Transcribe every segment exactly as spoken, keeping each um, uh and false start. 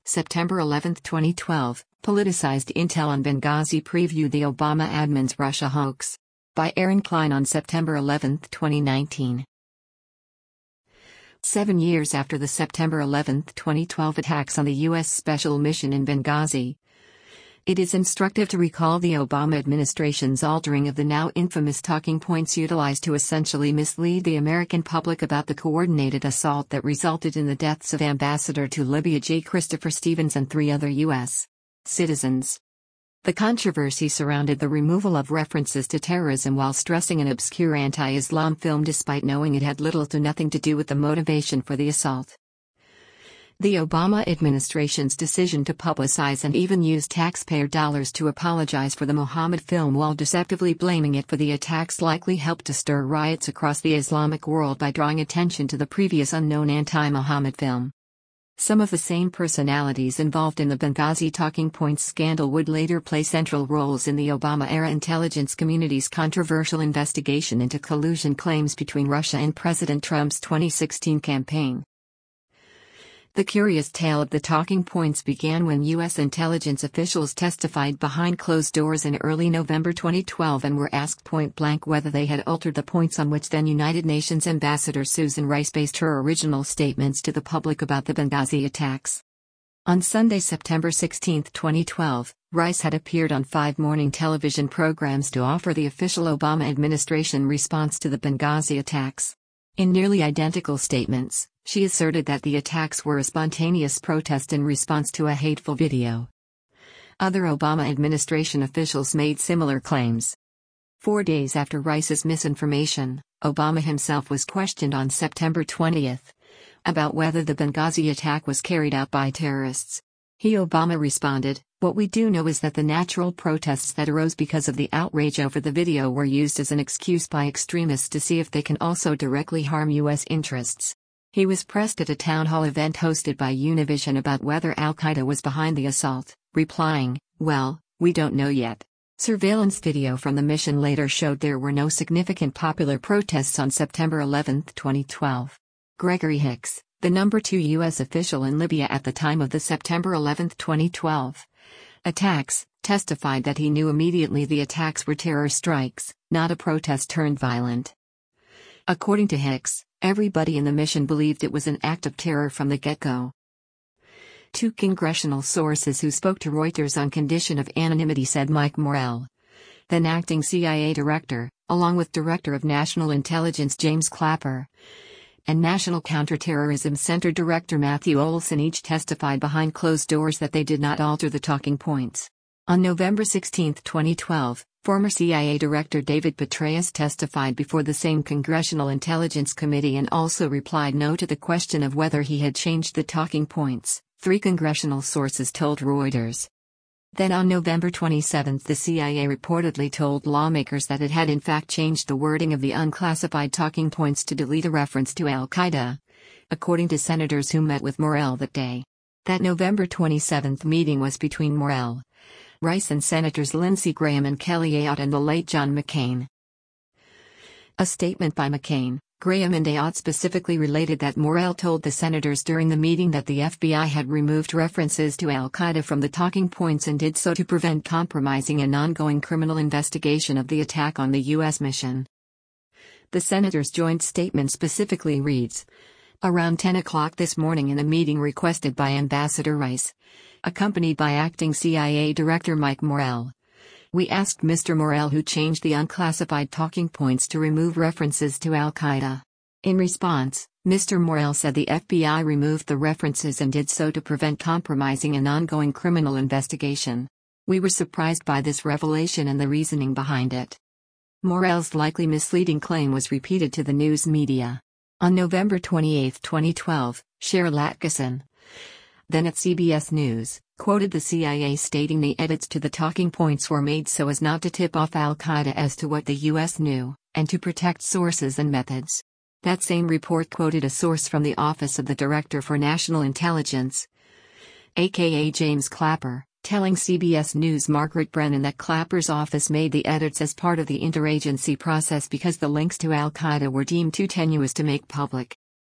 September eleventh, twenty twelve, politicized intel on Benghazi preview the Obama admin's Russia hoax. By Aaron Klein on September eleventh, twenty nineteen. Seven years after the September eleventh, twenty twelve attacks on the U S special mission in Benghazi, it is instructive to recall the Obama administration's altering of the now infamous talking points utilized to essentially mislead the American public about the coordinated assault that resulted in the deaths of Ambassador to Libya J. Christopher Stevens and three other U S citizens. The controversy surrounded the removal of references to terrorism while stressing an obscure anti-Islam film despite knowing it had little to nothing to do with the motivation for the assault. The Obama administration's decision to publicize and even use taxpayer dollars to apologize for the Muhammad film while deceptively blaming it for the attacks likely helped to stir riots across the Islamic world by drawing attention to the previous unknown anti-Muhammad film. Some of the same personalities involved in the Benghazi talking points scandal would later play central roles in the Obama-era intelligence community's controversial investigation into collusion claims between Russia and President Trump's twenty sixteen campaign. The curious tale of the talking points began when U S intelligence officials testified behind closed doors in early November twenty twelve and were asked point-blank whether they had altered the points on which then United Nations Ambassador Susan Rice based her original statements to the public about the Benghazi attacks. On Sunday, September sixteenth, twenty twelve, Rice had appeared on five morning television programs to offer the official Obama administration response to the Benghazi attacks. In nearly identical statements, she asserted that the attacks were a spontaneous protest in response to a hateful video. Other Obama administration officials made similar claims. Four days after Rice's misinformation, Obama himself was questioned on September twentieth about whether the Benghazi attack was carried out by terrorists. He Obama responded, "What we do know is that the natural protests that arose because of the outrage over the video were used as an excuse by extremists to see if they can also directly harm U S interests." He was pressed at a town hall event hosted by Univision about whether Al-Qaeda was behind the assault, replying, "Well, we don't know yet." Surveillance video from the mission later showed there were no significant popular protests on September eleventh, twenty twelve. Gregory Hicks, the number two U S official in Libya at the time of the September eleventh, twenty twelve attacks, testified that he knew immediately the attacks were terror strikes, not a protest turned violent. According to Hicks, everybody in the mission believed it was an act of terror from the get-go. Two congressional sources who spoke to Reuters on condition of anonymity said Mike Morell, then acting C I A director, along with Director of National Intelligence James Clapper, and National Counterterrorism Center Director Matthew Olson each testified behind closed doors that they did not alter the talking points. On November sixteenth, twenty twelve, former C I A Director David Petraeus testified before the same Congressional Intelligence Committee and also replied no to the question of whether he had changed the talking points, three congressional sources told Reuters. Then on November twenty-seventh, the C I A reportedly told lawmakers that it had in fact changed the wording of the unclassified talking points to delete a reference to Al-Qaeda, according to senators who met with Morell that day. That November twenty-seventh meeting was between Morell, Rice and Senators Lindsey Graham and Kelly Ayotte and the late John McCain. A statement by McCain, Graham and Ayotte specifically related that Morell told the senators during the meeting that the F B I had removed references to Al-Qaeda from the talking points and did so to prevent compromising an ongoing criminal investigation of the attack on the U S mission. The senators' joint statement specifically reads, "Around ten o'clock this morning in a meeting requested by Ambassador Rice, accompanied by acting C I A Director Mike Morell, we asked Mister Morell who changed the unclassified talking points to remove references to Al-Qaeda. In response, Mister Morell said the F B I removed the references and did so to prevent compromising an ongoing criminal investigation. We were surprised by this revelation and the reasoning behind it." Morell's likely misleading claim was repeated to the news media. On November twenty-eighth, twenty twelve, Cheryl Atkinson, then at C B S News, quoted the C I A stating the edits to the talking points were made so as not to tip off Al-Qaeda as to what the U S knew, and to protect sources and methods. That same report quoted a source from the Office of the Director for National Intelligence, aka James Clapper, telling C B S News' Margaret Brennan that Clapper's office made the edits as part of the interagency process because the links to Al-Qaeda were deemed too tenuous to make public.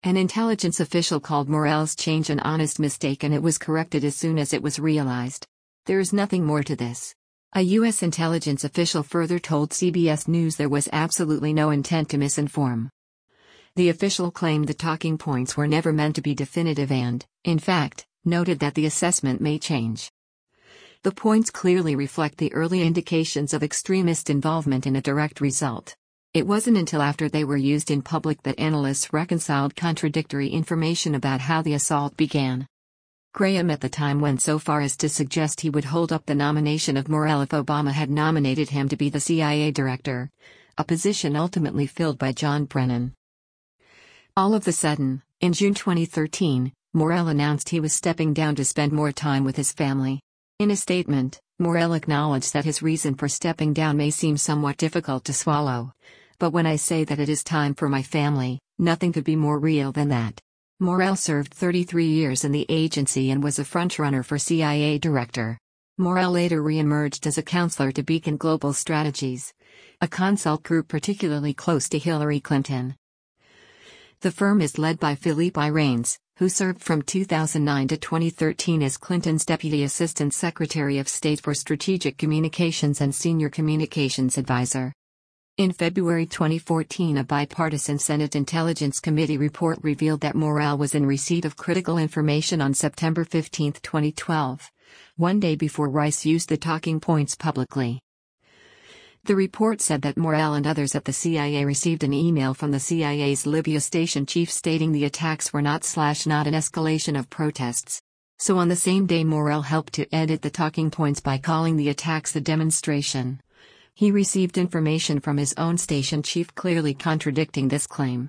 An intelligence official called Morell's change an honest mistake, and it was corrected as soon as it was realized. There is nothing more to this. A U S intelligence official further told C B S News there was absolutely no intent to misinform. The official claimed the talking points were never meant to be definitive and, in fact, noted that the assessment may change. The points clearly reflect the early indications of extremist involvement in a direct result. It wasn't until after they were used in public that analysts reconciled contradictory information about how the assault began. Graham at the time went so far as to suggest he would hold up the nomination of Morell if Obama had nominated him to be the C I A director, a position ultimately filled by John Brennan. All of a sudden, in June twenty thirteen, Morell announced he was stepping down to spend more time with his family. In a statement, Morell acknowledged that his reason for stepping down may seem somewhat difficult to swallow. But when I say that it is time for my family, nothing could be more real than that. Morell served thirty-three years in the agency and was a frontrunner for C I A director. Morell later re-emerged as a counselor to Beacon Global Strategies, a consult group particularly close to Hillary Clinton. The firm is led by Philippe Reines, who served from two thousand nine to twenty thirteen as Clinton's Deputy Assistant Secretary of State for Strategic Communications and Senior Communications Advisor. In February twenty fourteen, a bipartisan Senate Intelligence Committee report revealed that Morell was in receipt of critical information on September fifteenth, twenty twelve, one day before Rice used the talking points publicly. The report said that Morell and others at the C I A received an email from the C I A's Libya station chief stating the attacks were not slash not an escalation of protests. So on the same day Morell helped to edit the talking points by calling the attacks a demonstration. He received information from his own station chief clearly contradicting this claim.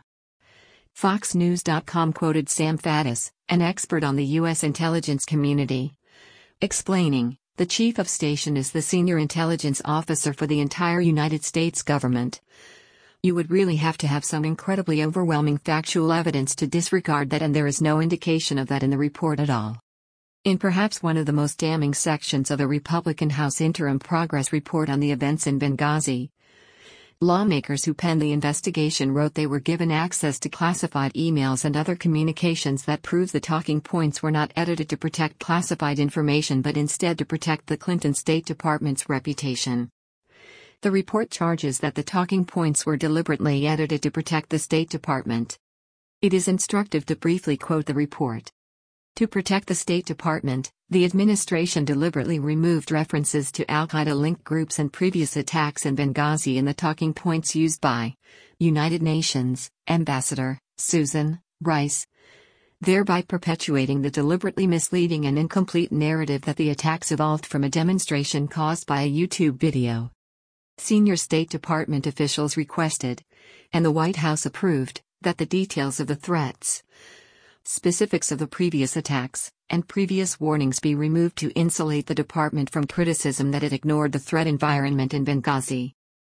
Fox News dot com quoted Sam Faddis, an expert on the U S intelligence community, explaining, "The chief of station is the senior intelligence officer for the entire United States government. You would really have to have some incredibly overwhelming factual evidence to disregard that, and there is no indication of that in the report at all." In perhaps one of the most damning sections of a Republican House interim progress report on the events in Benghazi, lawmakers who penned the investigation wrote they were given access to classified emails and other communications that prove the talking points were not edited to protect classified information but instead to protect the Clinton State Department's reputation. The report charges that the talking points were deliberately edited to protect the State Department. It is instructive to briefly quote the report. To protect the State Department, the administration deliberately removed references to al-Qaeda-linked groups and previous attacks in Benghazi in the talking points used by United Nations Ambassador Susan Rice, thereby perpetuating the deliberately misleading and incomplete narrative that the attacks evolved from a demonstration caused by a YouTube video. Senior State Department officials requested, and the White House approved, that the details of the threats, specifics of the previous attacks, and previous warnings be removed to insulate the department from criticism that it ignored the threat environment in Benghazi.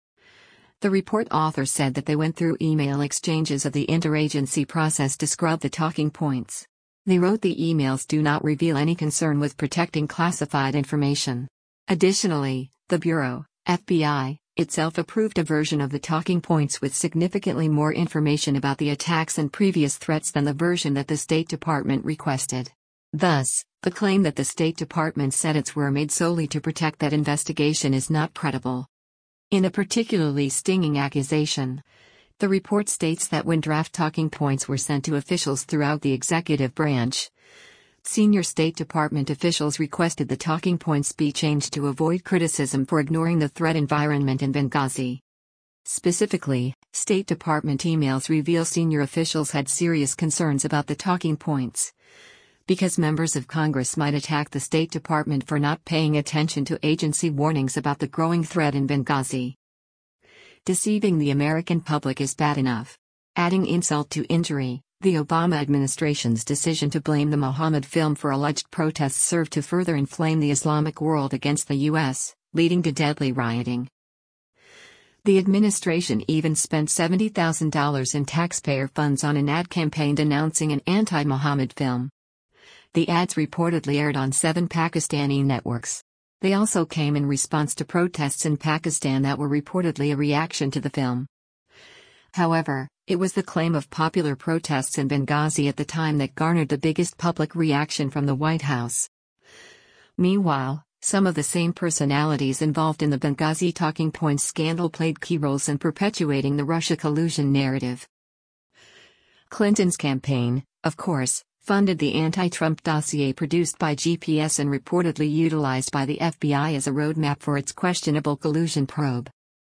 The report author said that they went through email exchanges of the interagency process to scrub the talking points. They wrote the emails do not reveal any concern with protecting classified information. Additionally, the Bureau, F B I, itself approved a version of the talking points with significantly more information about the attacks and previous threats than the version that the State Department requested. Thus, the claim that the State Department's edits were made solely to protect that investigation is not credible. In a particularly stinging accusation, the report states that when draft talking points were sent to officials throughout the executive branch, senior State Department officials requested the talking points be changed to avoid criticism for ignoring the threat environment in Benghazi. Specifically, State Department emails reveal senior officials had serious concerns about the talking points, because members of Congress might attack the State Department for not paying attention to agency warnings about the growing threat in Benghazi. Deceiving the American public is bad enough. Adding insult to injury, the Obama administration's decision to blame the Muhammad film for alleged protests served to further inflame the Islamic world against the U S, leading to deadly rioting. The administration even spent seventy thousand dollars in taxpayer funds on an ad campaign denouncing an anti-Muhammad film. The ads reportedly aired on seven Pakistani networks. They also came in response to protests in Pakistan that were reportedly a reaction to the film. However, it was the claim of popular protests in Benghazi at the time that garnered the biggest public reaction from the White House. Meanwhile, some of the same personalities involved in the Benghazi talking points scandal played key roles in perpetuating the Russia collusion narrative. Clinton's campaign, of course, funded the anti-Trump dossier produced by G P S and reportedly utilized by the F B I as a roadmap for its questionable collusion probe.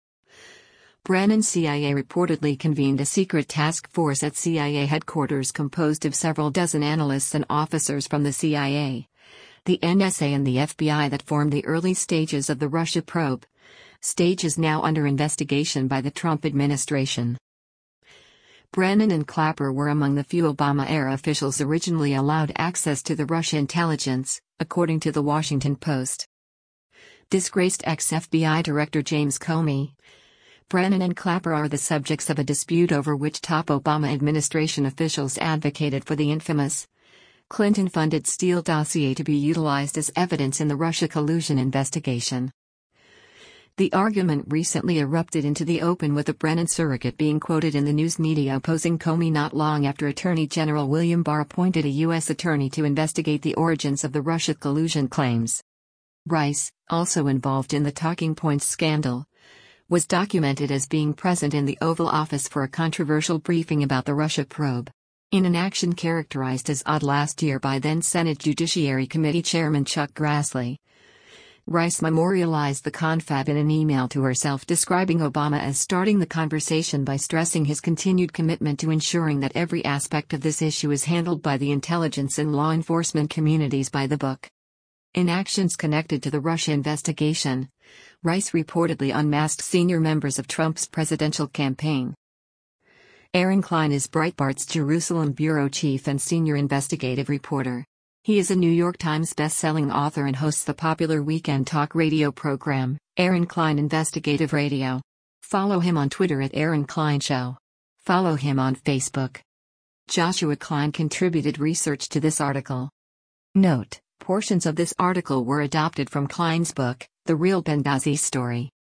Brennan C I A reportedly convened a secret task force at C I A headquarters composed of several dozen analysts and officers from the C I A, the N S A and the F B I that formed the early stages of the Russia probe, stages now under investigation by the Trump administration. Brennan and Clapper were among the few Obama-era officials originally allowed access to the Russia intelligence, according to The Washington Post. Disgraced ex-F B I Director James Comey. Brennan and Clapper are the subjects of a dispute over which top Obama administration officials advocated for the infamous Clinton-funded Steele dossier to be utilized as evidence in the Russia collusion investigation. The argument recently erupted into the open with a Brennan surrogate being quoted in the news media opposing Comey not long after Attorney General William Barr appointed a U S attorney to investigate the origins of the Russia collusion claims. Rice, also involved in the Talking Points scandal, was documented as being present in the Oval Office for a controversial briefing about the Russia probe. In an action characterized as odd last year by then Senate Judiciary Committee Chairman Chuck Grassley, Rice memorialized the confab in an email to herself describing Obama as starting the conversation by stressing his continued commitment to ensuring that every aspect of this issue is handled by the intelligence and law enforcement communities by the book. In actions connected to the Russia investigation, Rice reportedly unmasked senior members of Trump's presidential campaign. Aaron Klein is Breitbart's Jerusalem bureau chief and senior investigative reporter. He is a New York Times best-selling author and hosts the popular weekend talk radio program, Aaron Klein Investigative Radio. Follow him on Twitter at Aaron Klein Show. Follow him on Facebook. Joshua Klein contributed research to this article. Note: portions of this article were adopted from Klein's book, The Real Benghazi Story.